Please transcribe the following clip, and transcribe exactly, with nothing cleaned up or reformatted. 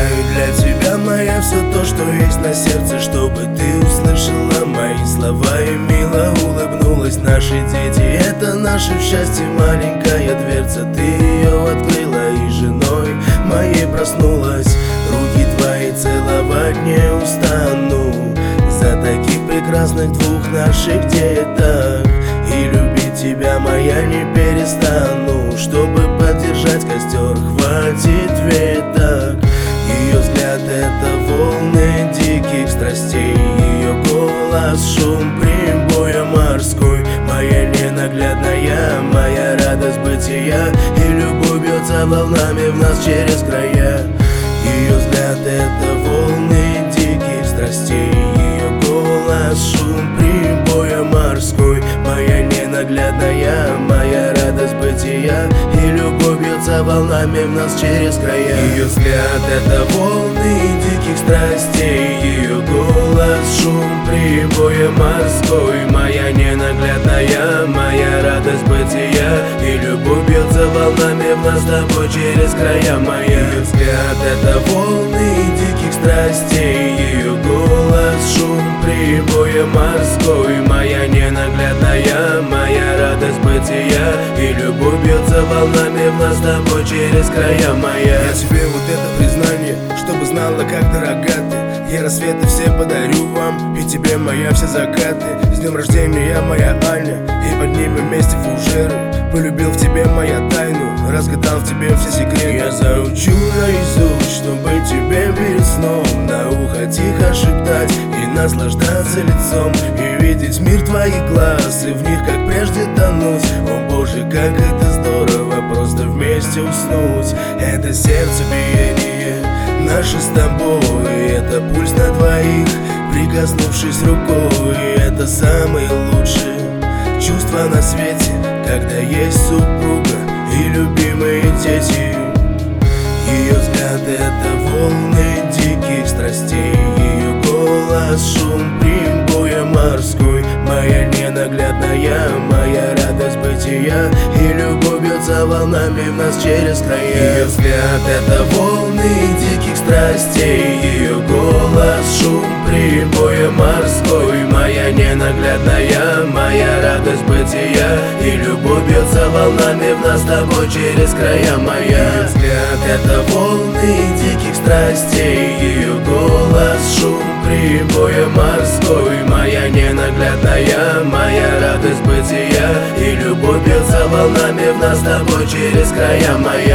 сделаю для тебя, моя, все то, что есть на сердце, чтобы ты услышала мои слова и мило улыбнулась. Наши дети — это наше счастье, маленькая дверца, ты ее открыла и женой моей проснулась. Руки твои целовать не устану за таких прекрасных двух наших деток. И любить тебя, моя, не перестану. Чтобы поддержать костер, хватит веток. Ее взгляд — это волны диких страстей, ее голос — шум прибоя морской. Моя ненаглядная, моя радость бытия, и любовь бьется волнами в нас через края. Ее взгляд — это волны диких страстей, ее голос — шум прибоя морской. Моя ненаглядная, моя радость бытия, и любовь бьется волнами в нас через края. Ее взгляд — это волны диких страстей, ее голос — шум прибоя морской. Моя ненаглядная, моя радость бытия, и любовь бьется волнами в нас с тобой через края. Моя взгляд — это волны диких страстей, ее голос — шум прибоя морской. Моя ненаглядная, моя радость бытия, и любовь бьется волнами в нас с тобой через края. Моя, я тебе вот это признание, чтобы знала, как дорога ты. Я рассветы все подарю вам, и тебе, моя, все закаты. С днем рождения, моя Аня, и поднимем вместе фужеры. Полюбил в тебе, моя, тайну, разгадал в тебе все секреты. Я заучу наизусть, чтобы тебе перед сном на ухо тихо шептать и наслаждаться лицом, и видеть мир твоих глаз, и в них как прежде тонуть. О боже, как это здорово, просто вместе уснуть. Это сердцебиение наше с тобой, это пульс на двоих, прикоснувшись рукой. Это самые лучшие чувства на свете, когда есть супруга и любимые дети. Ее взгляд — это волны диких страстей, ее голос — шум прибоя морской. Моя ненаглядная, моя радость бытия, и любовь бьется волнами в нас через края. Ее взгляд — это волны диких страстей, ее голос — шум прибоя морской. Моя ненаглядная, моя радость бытия, и любовь бьется волнами в нас с тобой через края. Моя взгляд — это волны диких страстей, ее голос — шум прибоя морской. Моя ненаглядная, моя радость бытия, и любовь бьется волнами в нас с тобой через края. Моя